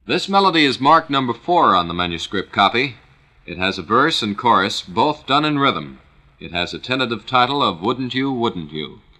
This melody is marked number 4 on the manuscript copy. It has a verse and chorus, both done in rhythm. It has a tentative title of Wouldn't You, Wouldn't You?